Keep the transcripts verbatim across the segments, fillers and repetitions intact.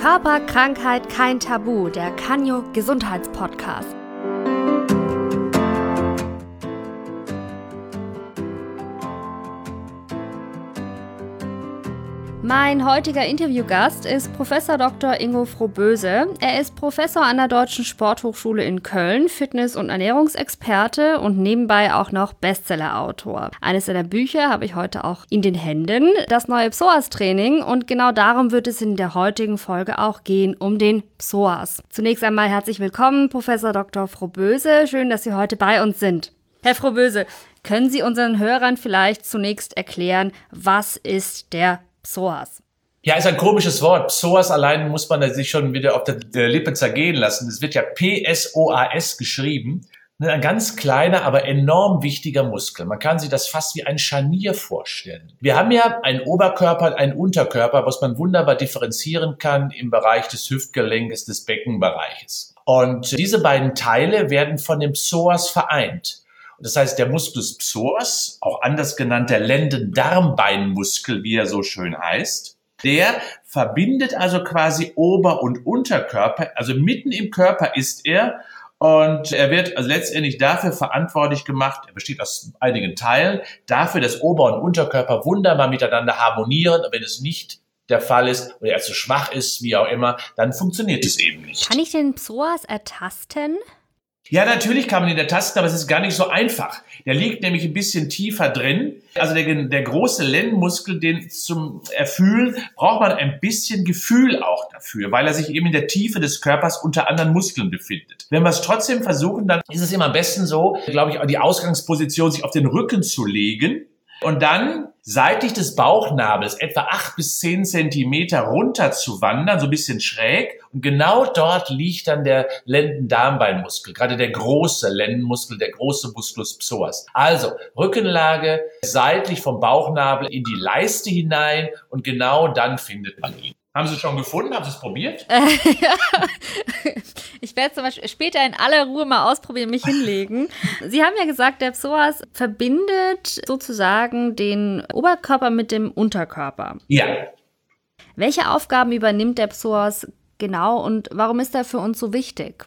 Körper, Krankheit, kein Tabu, der Canyo Gesundheitspodcast. Mein heutiger Interviewgast ist Professor Doktor Ingo Froboese. Er ist Professor an der Deutschen Sporthochschule in Köln, Fitness- und Ernährungsexperte und nebenbei auch noch Bestsellerautor. Eines seiner Bücher habe ich heute auch in den Händen, das neue Psoas-Training. Und genau darum wird es in der heutigen Folge auch gehen, um den Psoas. Zunächst einmal herzlich willkommen, Professor Doktor Froboese. Schön, dass Sie heute bei uns sind. Herr Froboese, können Sie unseren Hörern vielleicht zunächst erklären, was ist der Psoas? Ja, ist ein komisches Wort. Psoas allein muss man sich schon wieder auf der Lippe zergehen lassen. Es wird ja P S O A S geschrieben. Ein ganz kleiner, aber enorm wichtiger Muskel. Man kann sich das fast wie ein Scharnier vorstellen. Wir haben ja einen Oberkörper und einen Unterkörper, was man wunderbar differenzieren kann im Bereich des Hüftgelenkes, des Beckenbereiches. Und diese beiden Teile werden von dem Psoas vereint. Das heißt, der Musculus psoas, auch anders genannt der Lendendarmbeinmuskel, wie er so schön heißt, der verbindet also quasi Ober- und Unterkörper, also mitten im Körper ist er und er wird also letztendlich dafür verantwortlich gemacht, er besteht aus einigen Teilen, dafür, dass Ober- und Unterkörper wunderbar miteinander harmonieren und wenn es nicht der Fall ist oder er zu schwach ist, wie auch immer, dann funktioniert es eben nicht. Kann ich den Psoas ertasten? Ja, natürlich kann man ihn ertasten, aber es ist gar nicht so einfach. Der liegt nämlich ein bisschen tiefer drin. Also der, der große Lendenmuskel, den zum Erfühlen, braucht man ein bisschen Gefühl auch dafür, weil er sich eben in der Tiefe des Körpers unter anderen Muskeln befindet. Wenn wir es trotzdem versuchen, dann ist es immer am besten so, glaube ich, die Ausgangsposition, sich auf den Rücken zu legen und dann seitlich des Bauchnabels etwa acht bis zehn Zentimeter runter zu wandern, so ein bisschen schräg. Und genau dort liegt dann der Lendendarmbeinmuskel, gerade der große Lendenmuskel, der große Musculus psoas. Also Rückenlage seitlich vom Bauchnabel in die Leiste hinein und genau dann findet man ihn. Haben Sie es schon gefunden? Haben Sie es probiert? Äh, ja. Ich werde zum Beispiel später in aller Ruhe mal ausprobieren, mich hinlegen. Sie haben ja gesagt, der Psoas verbindet sozusagen den Oberkörper mit dem Unterkörper. Ja. Welche Aufgaben übernimmt der Psoas genau und warum ist er für uns so wichtig?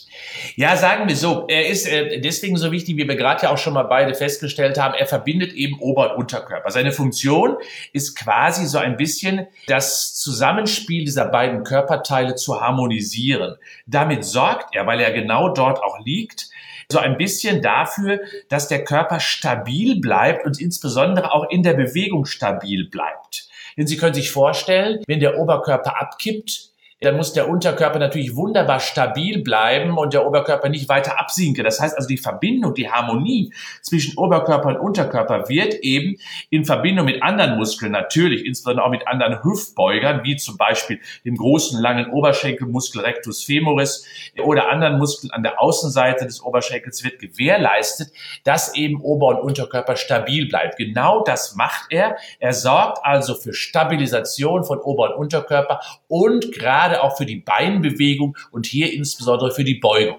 Ja, sagen wir so, er ist äh, deswegen so wichtig, wie wir gerade ja auch schon mal beide festgestellt haben, er verbindet eben Ober- und Unterkörper. Seine Funktion ist quasi so ein bisschen das Zusammenspiel dieser beiden Körperteile zu harmonisieren. Damit sorgt er, weil er genau dort auch liegt, so ein bisschen dafür, dass der Körper stabil bleibt und insbesondere auch in der Bewegung stabil bleibt. Denn Sie können sich vorstellen, wenn der Oberkörper abkippt, dann muss der Unterkörper natürlich wunderbar stabil bleiben und der Oberkörper nicht weiter absinken. Das heißt also, die Verbindung, die Harmonie zwischen Oberkörper und Unterkörper wird eben in Verbindung mit anderen Muskeln, natürlich insbesondere auch mit anderen Hüftbeugern, wie zum Beispiel dem großen, langen Oberschenkelmuskel Rectus femoris oder anderen Muskeln an der Außenseite des Oberschenkels wird gewährleistet, dass eben Ober- und Unterkörper stabil bleibt. Genau das macht er. Er sorgt also für Stabilisation von Ober- und Unterkörper und gerade auch für die Beinbewegung und hier insbesondere für die Beugung.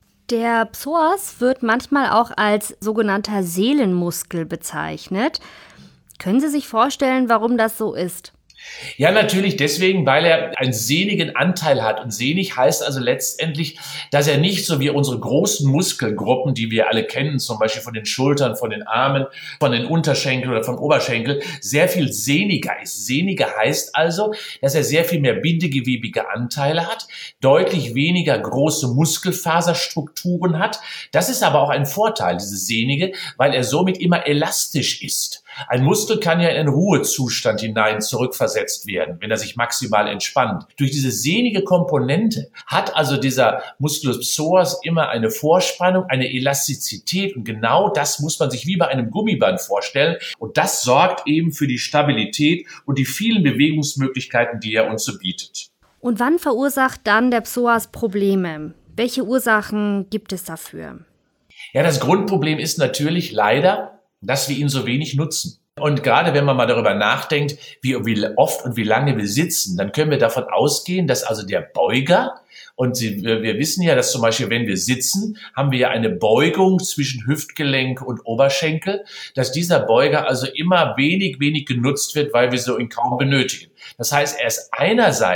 Der Psoas wird manchmal auch als sogenannter Seelenmuskel bezeichnet. Können Sie sich vorstellen, warum das so ist? Ja, natürlich deswegen, weil er einen sehnigen Anteil hat. Und sehnig heißt also letztendlich, dass er nicht so wie unsere großen Muskelgruppen, die wir alle kennen, zum Beispiel von den Schultern, von den Armen, von den Unterschenkeln oder vom Oberschenkel, sehr viel sehniger ist. Sehniger heißt also, dass er sehr viel mehr bindegewebige Anteile hat, deutlich weniger große Muskelfaserstrukturen hat. Das ist aber auch ein Vorteil, dieses Sehnige, weil er somit immer elastisch ist. Ein Muskel kann ja in einen Ruhezustand hinein zurückversetzt werden, wenn er sich maximal entspannt. Durch diese sehnige Komponente hat also dieser Musculus psoas immer eine Vorspannung, eine Elastizität und genau das muss man sich wie bei einem Gummiband vorstellen und das sorgt eben für die Stabilität und die vielen Bewegungsmöglichkeiten, die er uns so bietet. Und wann verursacht dann der Psoas Probleme? Welche Ursachen gibt es dafür? Ja, das Grundproblem ist natürlich leider, dass wir ihn so wenig nutzen. Und gerade wenn man mal darüber nachdenkt, wie, wie oft und wie lange wir sitzen, dann können wir davon ausgehen, dass also der Beuger, und Sie, wir, wir wissen ja, dass zum Beispiel, wenn wir sitzen, haben wir ja eine Beugung zwischen Hüftgelenk und Oberschenkel, dass dieser Beuger also immer wenig, wenig genutzt wird, weil wir so ihn kaum benötigen. Das heißt, er ist einerseits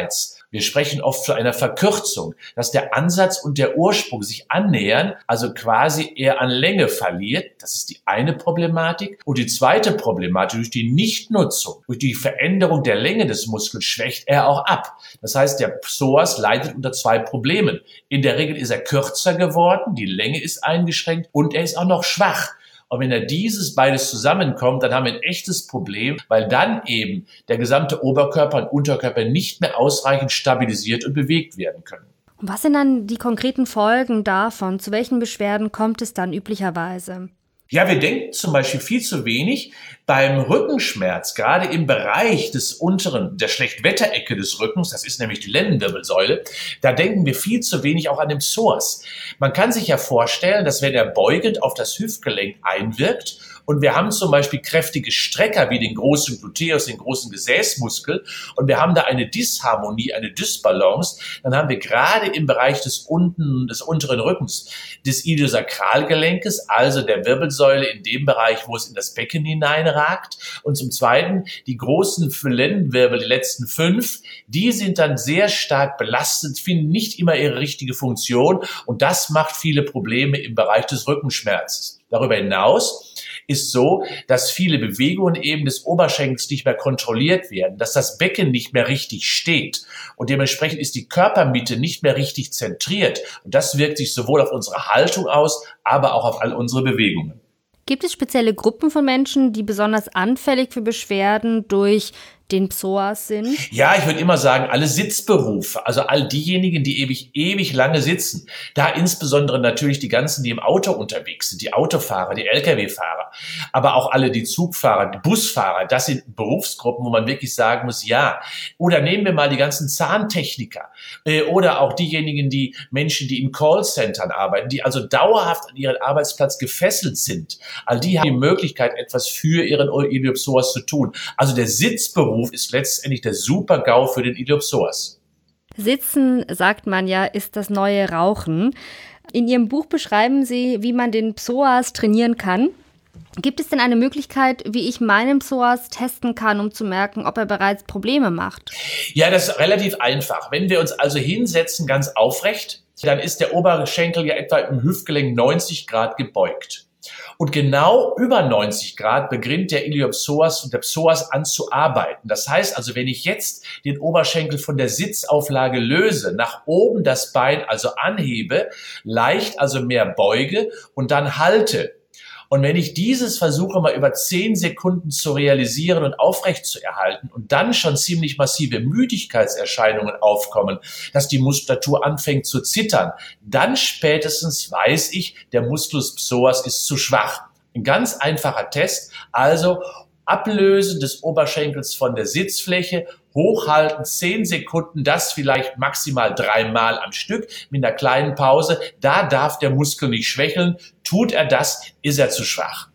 Wir sprechen oft von einer Verkürzung, dass der Ansatz und der Ursprung sich annähern, also quasi eher an Länge verliert. Das ist die eine Problematik. Und die zweite Problematik, durch die Nichtnutzung, durch die Veränderung der Länge des Muskels schwächt er auch ab. Das heißt, der Psoas leidet unter zwei Problemen. In der Regel ist er kürzer geworden, die Länge ist eingeschränkt und er ist auch noch schwach. Und wenn da dieses beides zusammenkommt, dann haben wir ein echtes Problem, weil dann eben der gesamte Oberkörper und Unterkörper nicht mehr ausreichend stabilisiert und bewegt werden können. Und was sind dann die konkreten Folgen davon? Zu welchen Beschwerden kommt es dann üblicherweise? Ja, wir denken zum Beispiel viel zu wenig beim Rückenschmerz, gerade im Bereich des unteren, der Schlechtwetterecke des Rückens, das ist nämlich die Lendenwirbelsäule, da denken wir viel zu wenig auch an den Psoas. Man kann sich ja vorstellen, dass wenn er beugend auf das Hüftgelenk einwirkt und wir haben zum Beispiel kräftige Strecker wie den großen Gluteus, den großen Gesäßmuskel und wir haben da eine Disharmonie, eine Dysbalance, dann haben wir gerade im Bereich des unten, des unteren Rückens, des Iliosakralgelenkes, also der Wirbelsäule in dem Bereich, wo es in das Becken hineinragt. Und zum Zweiten, die großen Lendenwirbel, die letzten fünf, die sind dann sehr stark belastet, finden nicht immer ihre richtige Funktion und das macht viele Probleme im Bereich des Rückenschmerzes. Darüber hinaus ist so, dass viele Bewegungen eben des Oberschenkels nicht mehr kontrolliert werden, dass das Becken nicht mehr richtig steht und dementsprechend ist die Körpermitte nicht mehr richtig zentriert und das wirkt sich sowohl auf unsere Haltung aus, aber auch auf all unsere Bewegungen. Gibt es spezielle Gruppen von Menschen, die besonders anfällig für Beschwerden durch den Psoas sind? Ja, ich würde immer sagen, alle Sitzberufe, also all diejenigen, die ewig, ewig lange sitzen. Da insbesondere natürlich die ganzen, die im Auto unterwegs sind, die Autofahrer, die L K W-Fahrer, aber auch alle die Zugfahrer, die Busfahrer. Das sind Berufsgruppen, wo man wirklich sagen muss, ja. Oder nehmen wir mal die ganzen Zahntechniker äh, oder auch diejenigen, die Menschen, die in Callcentern arbeiten, die also dauerhaft an ihren Arbeitsplatz gefesselt sind. All die haben die Möglichkeit, etwas für ihren Iliopsoas zu tun. Also der Sitzberuf ist letztendlich der Super-GAU für den Iliopsoas. Sitzen, sagt man ja, ist das neue Rauchen. In Ihrem Buch beschreiben Sie, wie man den Psoas trainieren kann. Gibt es denn eine Möglichkeit, wie ich meinen Psoas testen kann, um zu merken, ob er bereits Probleme macht? Ja, das ist relativ einfach. Wenn wir uns also hinsetzen, ganz aufrecht, dann ist der Oberschenkel ja etwa im Hüftgelenk neunzig Grad gebeugt. Und genau über neunzig Grad beginnt der Iliopsoas und der Psoas an zu arbeiten. Das heißt also, wenn ich jetzt den Oberschenkel von der Sitzauflage löse, nach oben das Bein also anhebe, leicht also mehr beuge und dann halte. Und wenn ich dieses versuche, mal über zehn Sekunden zu realisieren und aufrecht zu erhalten und dann schon ziemlich massive Müdigkeitserscheinungen aufkommen, dass die Muskulatur anfängt zu zittern, dann spätestens weiß ich, der Musculus psoas ist zu schwach. Ein ganz einfacher Test, also Ablösen des Oberschenkels von der Sitzfläche, hochhalten, zehn Sekunden, das vielleicht maximal dreimal am Stück mit einer kleinen Pause. Da darf der Muskel nicht schwächeln. Tut er das, ist er zu schwach.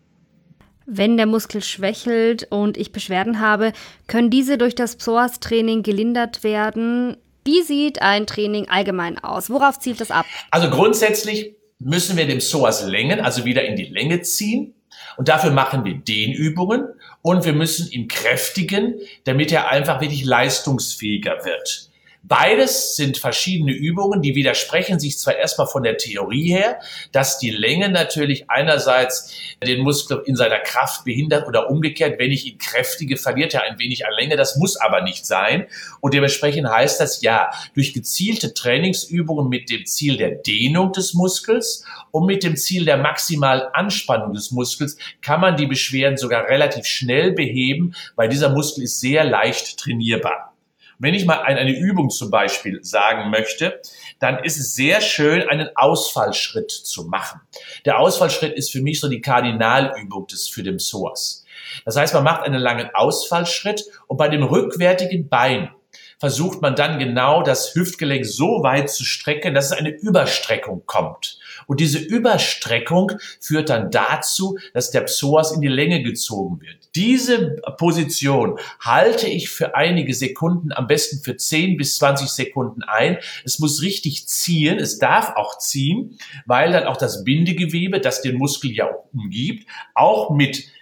Wenn der Muskel schwächelt und ich Beschwerden habe, können diese durch das Psoas-Training gelindert werden. Wie sieht ein Training allgemein aus? Worauf zielt das ab? Also grundsätzlich müssen wir den Psoas längen, also wieder in die Länge ziehen. Und dafür machen wir Dehnübungen und wir müssen ihn kräftigen, damit er einfach wirklich leistungsfähiger wird. Beides sind verschiedene Übungen, die widersprechen sich zwar erstmal von der Theorie her, dass die Länge natürlich einerseits den Muskel in seiner Kraft behindert oder umgekehrt, wenn ich ihn kräftige, verliert er ein wenig an Länge. Das muss aber nicht sein. Und dementsprechend heißt das, ja, durch gezielte Trainingsübungen mit dem Ziel der Dehnung des Muskels und mit dem Ziel der maximalen Anspannung des Muskels kann man die Beschwerden sogar relativ schnell beheben, weil dieser Muskel ist sehr leicht trainierbar. Wenn ich mal eine Übung zum Beispiel sagen möchte, dann ist es sehr schön, einen Ausfallschritt zu machen. Der Ausfallschritt ist für mich so die Kardinalübung des, für den Psoas. Das heißt, man macht einen langen Ausfallschritt und bei dem rückwärtigen Bein versucht man dann genau das Hüftgelenk so weit zu strecken, dass es eine Überstreckung kommt. Und diese Überstreckung führt dann dazu, dass der Psoas in die Länge gezogen wird. Diese Position halte ich für einige Sekunden, am besten für zehn bis zwanzig Sekunden ein. Es muss richtig ziehen, es darf auch ziehen, weil dann auch das Bindegewebe, das den Muskel ja umgibt, auch mit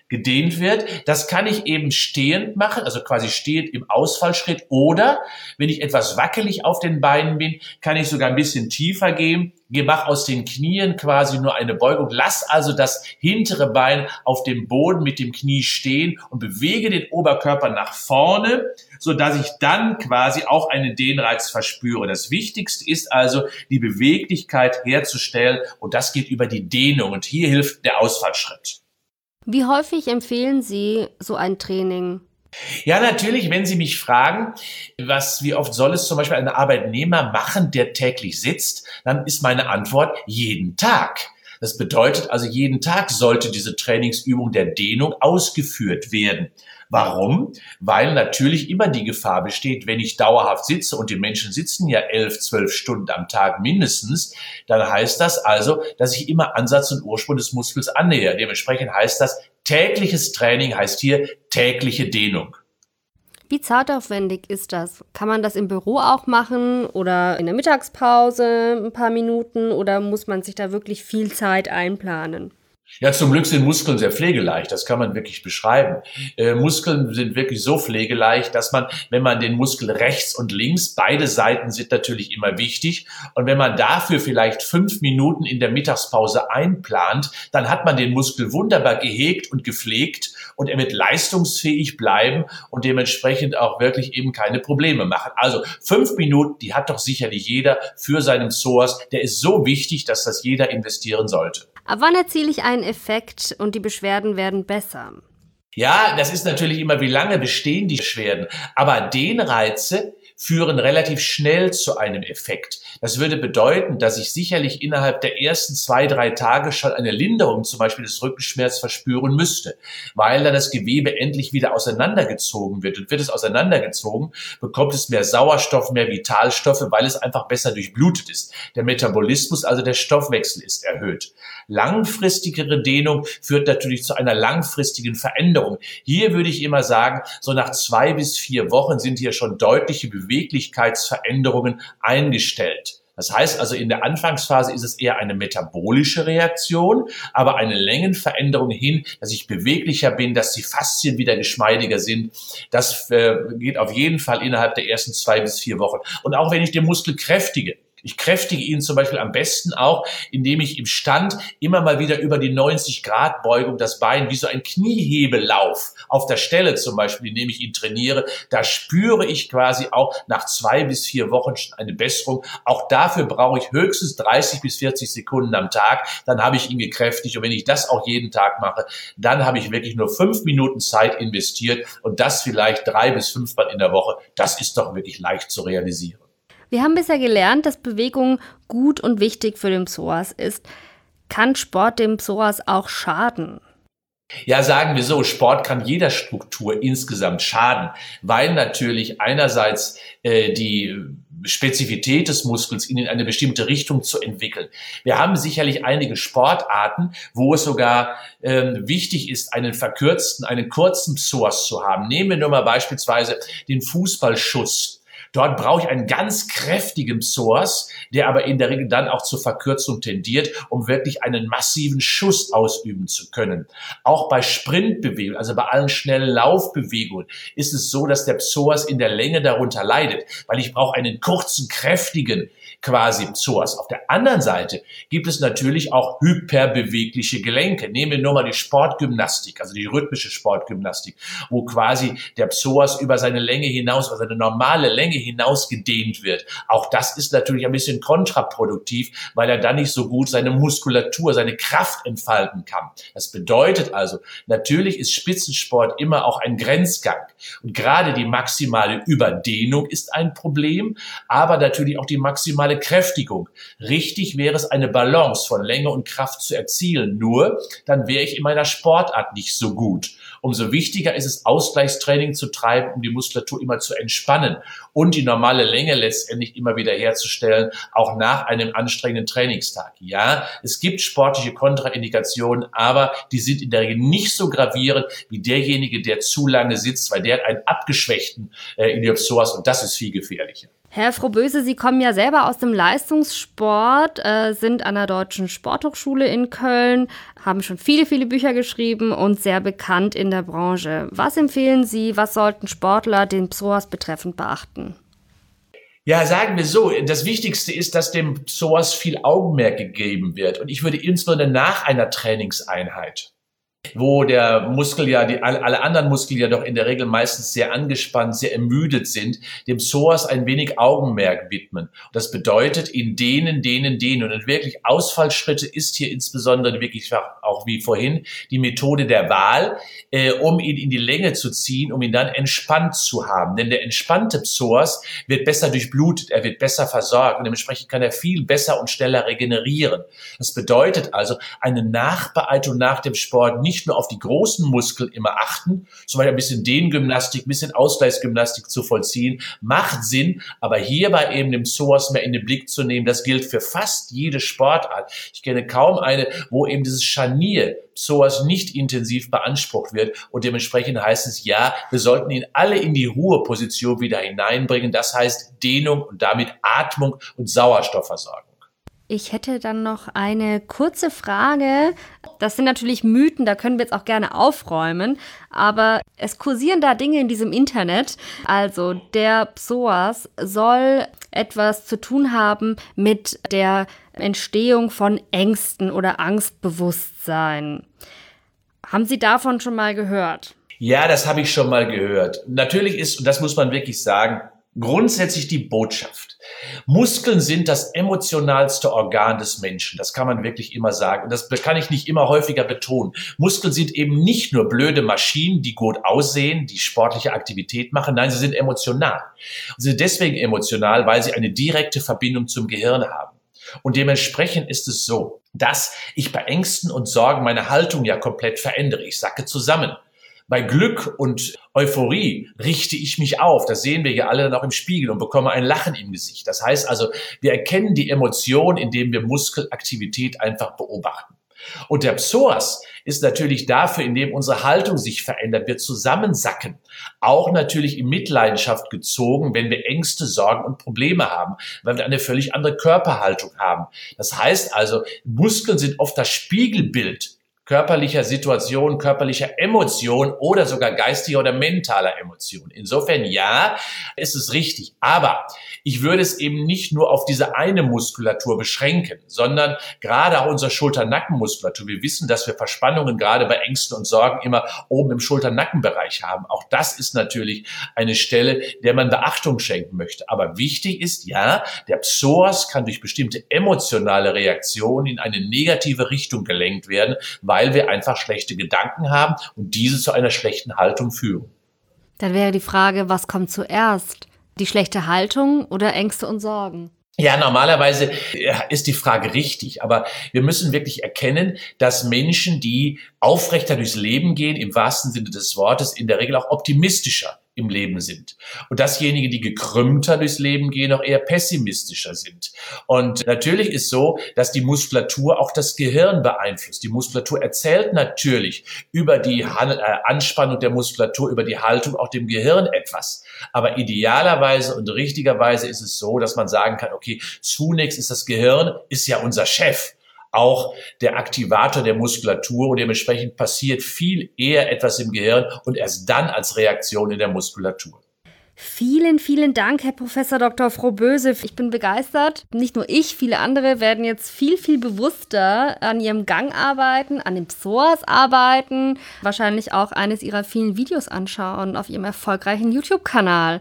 gedehnt wird. Das kann ich eben stehend machen, also quasi stehend im Ausfallschritt. Oder wenn ich etwas wackelig auf den Beinen bin, kann ich sogar ein bisschen tiefer gehen. Mach aus den Knien quasi nur eine Beugung. Lass also das hintere Bein auf dem Boden mit dem Knie stehen und bewege den Oberkörper nach vorne, so dass ich dann quasi auch einen Dehnreiz verspüre. Das Wichtigste ist also, die Beweglichkeit herzustellen, und das geht über die Dehnung. Und hier hilft der Ausfallschritt. Wie häufig empfehlen Sie so ein Training? Ja, natürlich, wenn Sie mich fragen, was, wie oft soll es zum Beispiel ein Arbeitnehmer machen, der täglich sitzt, dann ist meine Antwort jeden Tag. Das bedeutet also, jeden Tag sollte diese Trainingsübung der Dehnung ausgeführt werden. Warum? Weil natürlich immer die Gefahr besteht, wenn ich dauerhaft sitze, und die Menschen sitzen ja elf, zwölf Stunden am Tag mindestens, dann heißt das also, dass ich immer Ansatz und Ursprung des Muskels annähere. Dementsprechend heißt das, tägliches Training heißt hier tägliche Dehnung. Wie zeitaufwendig ist das? Kann man das im Büro auch machen oder in der Mittagspause ein paar Minuten, oder muss man sich da wirklich viel Zeit einplanen? Ja, zum Glück sind Muskeln sehr pflegeleicht, das kann man wirklich beschreiben. Äh, Muskeln sind wirklich so pflegeleicht, dass man, wenn man den Muskel rechts und links, beide Seiten sind natürlich immer wichtig, und wenn man dafür vielleicht fünf Minuten in der Mittagspause einplant, dann hat man den Muskel wunderbar gehegt und gepflegt, und er wird leistungsfähig bleiben und dementsprechend auch wirklich eben keine Probleme machen. Also fünf Minuten, die hat doch sicherlich jeder für seinen Psoas. Der ist so wichtig, dass das jeder investieren sollte. Ab wann erziele ich einen Effekt und die Beschwerden werden besser? Ja, das ist natürlich immer, wie lange bestehen die Beschwerden. Aber Dehnreize führen relativ schnell zu einem Effekt. Das würde bedeuten, dass ich sicherlich innerhalb der ersten zwei, drei Tage schon eine Linderung zum Beispiel des Rückenschmerzes verspüren müsste, weil dann das Gewebe endlich wieder auseinandergezogen wird. Und wird es auseinandergezogen, bekommt es mehr Sauerstoff, mehr Vitalstoffe, weil es einfach besser durchblutet ist. Der Metabolismus, also der Stoffwechsel, ist erhöht. Langfristigere Dehnung führt natürlich zu einer langfristigen Veränderung. Hier würde ich immer sagen, so nach zwei bis vier Wochen sind hier schon deutliche Beweglichkeitsveränderungen eingestellt. Das heißt also, in der Anfangsphase ist es eher eine metabolische Reaktion, aber eine Längenveränderung hin, dass ich beweglicher bin, dass die Faszien wieder geschmeidiger sind. Das äh, geht auf jeden Fall innerhalb der ersten zwei bis vier Wochen. Und auch wenn ich den Muskel kräftige, ich kräftige ihn zum Beispiel am besten auch, indem ich im Stand immer mal wieder über die neunzig Grad Beugung das Bein wie so ein Kniehebellauf auf der Stelle zum Beispiel, indem ich ihn trainiere, da spüre ich quasi auch nach zwei bis vier Wochen schon eine Besserung. Auch dafür brauche ich höchstens dreißig bis vierzig Sekunden am Tag, dann habe ich ihn gekräftigt. Und wenn ich das auch jeden Tag mache, dann habe ich wirklich nur fünf Minuten Zeit investiert, und das vielleicht drei bis fünfmal in der Woche. Das ist doch wirklich leicht zu realisieren. Wir haben bisher gelernt, dass Bewegung gut und wichtig für den Psoas ist. Kann Sport dem Psoas auch schaden? Ja, sagen wir so, Sport kann jeder Struktur insgesamt schaden, weil natürlich einerseits äh, die Spezifität des Muskels ihn in eine bestimmte Richtung zu entwickeln. Wir haben sicherlich einige Sportarten, wo es sogar ähm, wichtig ist, einen verkürzten, einen kurzen Psoas zu haben. Nehmen wir nur mal beispielsweise den Fußballschuss. Dort brauche ich einen ganz kräftigen Psoas, der aber in der Regel dann auch zur Verkürzung tendiert, um wirklich einen massiven Schuss ausüben zu können. Auch bei Sprintbewegungen, also bei allen schnellen Laufbewegungen, ist es so, dass der Psoas in der Länge darunter leidet, weil ich brauche einen kurzen, kräftigen quasi Psoas. Auf der anderen Seite gibt es natürlich auch hyperbewegliche Gelenke. Nehmen wir nur mal die Sportgymnastik, also die rhythmische Sportgymnastik, wo quasi der Psoas über seine Länge hinaus, also seine normale Länge hinaus gedehnt wird. Auch das ist natürlich ein bisschen kontraproduktiv, weil er dann nicht so gut seine Muskulatur, seine Kraft entfalten kann. Das bedeutet also, natürlich ist Spitzensport immer auch ein Grenzgang. Und gerade die maximale Überdehnung ist ein Problem, aber natürlich auch die maximale Kräftigung. Richtig wäre es, eine Balance von Länge und Kraft zu erzielen. Nur, dann wäre ich in meiner Sportart nicht so gut. Umso wichtiger ist es, Ausgleichstraining zu treiben, um die Muskulatur immer zu entspannen. und die normale Länge letztendlich immer wieder herzustellen, auch nach einem anstrengenden Trainingstag. Ja, es gibt sportliche Kontraindikationen, aber die sind in der Regel nicht so gravierend wie derjenige, der zu lange sitzt, weil der hat einen abgeschwächten äh, Iliopsoas und das ist viel gefährlicher. Herr Froboese, Sie kommen ja selber aus dem Leistungssport, äh, sind an der Deutschen Sporthochschule in Köln, haben schon viele, viele Bücher geschrieben und sehr bekannt in der Branche. Was empfehlen Sie, was sollten Sportler den Psoas betreffend beachten? Ja, sagen wir so, das Wichtigste ist, dass dem Psoas viel Augenmerk gegeben wird. Und ich würde insbesondere nach einer Trainingseinheit, wo der Muskel ja, die, alle anderen Muskeln ja doch in der Regel meistens sehr angespannt, sehr ermüdet sind, dem Psoas ein wenig Augenmerk widmen. Und das bedeutet, in denen, denen, denen. Und wirklich Ausfallschritte ist hier insbesondere wirklich auch wie vorhin die Methode der Wahl, äh, um ihn in die Länge zu ziehen, um ihn dann entspannt zu haben. Denn der entspannte Psoas wird besser durchblutet, er wird besser versorgt und dementsprechend kann er viel besser und schneller regenerieren. Das bedeutet also, eine Nachbearbeitung nach dem Sport nicht nicht nur auf die großen Muskeln immer achten, zum Beispiel ein bisschen Dehngymnastik, ein bisschen Ausgleichsgymnastik zu vollziehen, macht Sinn, aber hierbei eben den Psoas mehr in den Blick zu nehmen, das gilt für fast jede Sportart. Ich kenne kaum eine, wo eben dieses Scharnier Psoas nicht intensiv beansprucht wird und dementsprechend heißt es, ja, wir sollten ihn alle in die Ruheposition wieder hineinbringen, das heißt Dehnung und damit Atmung und Sauerstoffversorgung. Ich hätte dann noch eine kurze Frage. Das sind natürlich Mythen, da können wir jetzt auch gerne aufräumen, aber es kursieren da Dinge in diesem Internet. Also der Psoas soll etwas zu tun haben mit der Entstehung von Ängsten oder Angstbewusstsein. Haben Sie davon schon mal gehört? Ja, das habe ich schon mal gehört. Natürlich ist, und das muss man wirklich sagen, grundsätzlich die Botschaft. Muskeln sind das emotionalste Organ des Menschen. Das kann man wirklich immer sagen. Und das kann ich nicht immer häufiger betonen. Muskeln sind eben nicht nur blöde Maschinen, die gut aussehen, die sportliche Aktivität machen. Nein, sie sind emotional. Sie sind deswegen emotional, weil sie eine direkte Verbindung zum Gehirn haben. Und dementsprechend ist es so, dass ich bei Ängsten und Sorgen meine Haltung ja komplett verändere. Ich sacke zusammen. Bei Glück und Euphorie richte ich mich auf. Das sehen wir ja alle dann auch im Spiegel und bekomme ein Lachen im Gesicht. Das heißt also, wir erkennen die Emotion, indem wir Muskelaktivität einfach beobachten. Und der Psoas ist natürlich dafür, indem unsere Haltung sich verändert, wir zusammensacken. Auch natürlich in Mitleidenschaft gezogen, wenn wir Ängste, Sorgen und Probleme haben, weil wir eine völlig andere Körperhaltung haben. Das heißt also, Muskeln sind oft das Spiegelbild körperlicher Situation, körperlicher Emotion oder sogar geistiger oder mentaler Emotion. Insofern ja, ist es richtig. Aber ich würde es eben nicht nur auf diese eine Muskulatur beschränken, sondern gerade auch unsere Schulter-Nacken-Muskulatur. Wir wissen, dass wir Verspannungen gerade bei Ängsten und Sorgen immer oben im Schulter-Nacken-Bereich haben. Auch das ist natürlich eine Stelle, der man Beachtung schenken möchte. Aber wichtig ist, ja, der Psoas kann durch bestimmte emotionale Reaktionen in eine negative Richtung gelenkt werden, weil wir einfach schlechte Gedanken haben und diese zu einer schlechten Haltung führen. Dann wäre die Frage, was kommt zuerst? Die schlechte Haltung oder Ängste und Sorgen? Ja, normalerweise ist die Frage richtig, aber wir müssen wirklich erkennen, dass Menschen, die aufrechter durchs Leben gehen, im wahrsten Sinne des Wortes, in der Regel auch optimistischer im Leben sind. Und dasjenige, die gekrümmter durchs Leben gehen, auch eher pessimistischer sind. Und natürlich ist so, dass die Muskulatur auch das Gehirn beeinflusst. Die Muskulatur erzählt natürlich über die Anspannung der Muskulatur, über die Haltung auch dem Gehirn etwas. Aber idealerweise und richtigerweise ist es so, dass man sagen kann, okay, zunächst ist das Gehirn, ist ja unser Chef, auch der Aktivator der Muskulatur und dementsprechend passiert viel eher etwas im Gehirn und erst dann als Reaktion in der Muskulatur. Vielen, vielen Dank, Herr Professor Doktor Froboese. Ich bin begeistert. Nicht nur ich, viele andere werden jetzt viel, viel bewusster an ihrem Gang arbeiten, an dem Psoas arbeiten, wahrscheinlich auch eines ihrer vielen Videos anschauen auf ihrem erfolgreichen YouTube-Kanal.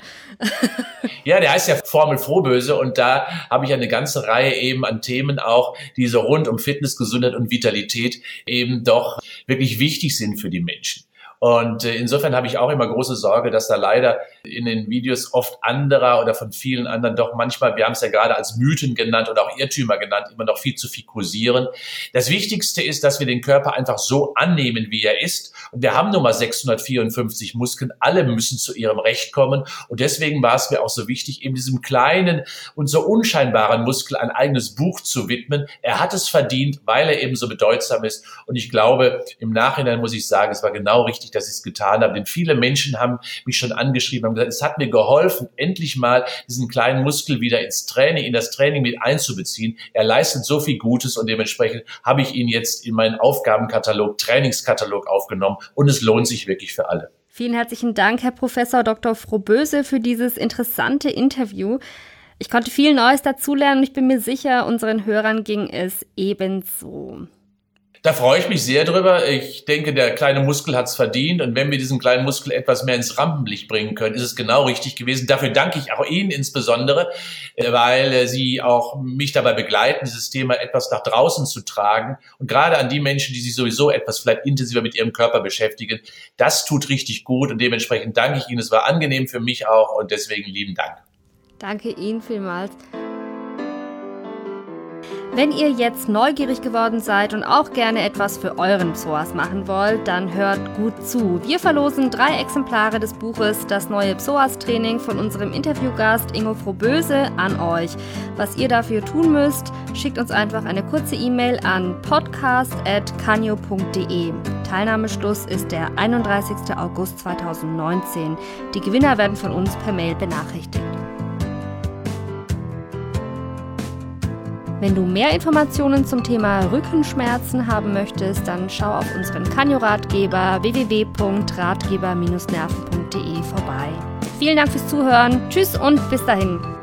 Ja, der heißt ja Formel Froboese und da habe ich eine ganze Reihe eben an Themen auch, die so rund um Fitness, Gesundheit und Vitalität eben doch wirklich wichtig sind für die Menschen. Und äh, insofern habe ich auch immer große Sorge, dass da leider in den Videos oft anderer oder von vielen anderen doch manchmal, wir haben es ja gerade als Mythen genannt oder auch Irrtümer genannt, immer noch viel zu viel kursieren. Das Wichtigste ist, dass wir den Körper einfach so annehmen, wie er ist. Und wir haben nun mal sechshundertvierundfünfzig Muskeln. Alle müssen zu ihrem Recht kommen. Und deswegen war es mir auch so wichtig, eben diesem kleinen und so unscheinbaren Muskel ein eigenes Buch zu widmen. Er hat es verdient, weil er eben so bedeutsam ist. Und ich glaube, im Nachhinein muss ich sagen, es war genau richtig, dass ich es getan habe. Denn viele Menschen haben mich schon angeschrieben, haben gesagt, es hat mir geholfen, endlich mal diesen kleinen Muskel wieder ins Training, in das Training mit einzubeziehen. Er leistet so viel Gutes und dementsprechend habe ich ihn jetzt in meinen Aufgabenkatalog, Trainingskatalog aufgenommen und es lohnt sich wirklich für alle. Vielen herzlichen Dank, Herr Professor Doktor Froboese, für dieses interessante Interview. Ich konnte viel Neues dazulernen und ich bin mir sicher, unseren Hörern ging es ebenso. Da freue ich mich sehr drüber. Ich denke, der kleine Muskel hat es verdient. Und wenn wir diesen kleinen Muskel etwas mehr ins Rampenlicht bringen können, ist es genau richtig gewesen. Dafür danke ich auch Ihnen insbesondere, weil Sie auch mich dabei begleiten, dieses Thema etwas nach draußen zu tragen. Und gerade an die Menschen, die sich sowieso etwas vielleicht intensiver mit ihrem Körper beschäftigen, das tut richtig gut. Und dementsprechend danke ich Ihnen. Es war angenehm für mich auch und deswegen lieben Dank. Danke Ihnen vielmals. Wenn ihr jetzt neugierig geworden seid und auch gerne etwas für euren Psoas machen wollt, dann hört gut zu. Wir verlosen drei Exemplare des Buches Das neue Psoas-Training von unserem Interviewgast Ingo Froboese an euch. Was ihr dafür tun müsst, schickt uns einfach eine kurze E-Mail an podcast at canyo punkt de. Teilnahmeschluss ist der einunddreißigster August zweitausendneunzehn. Die Gewinner werden von uns per Mail benachrichtigt. Wenn du mehr Informationen zum Thema Rückenschmerzen haben möchtest, dann schau auf unseren Canyo-Ratgeber w w w punkt ratgeber Bindestrich nerven punkt de vorbei. Vielen Dank fürs Zuhören. Tschüss und bis dahin.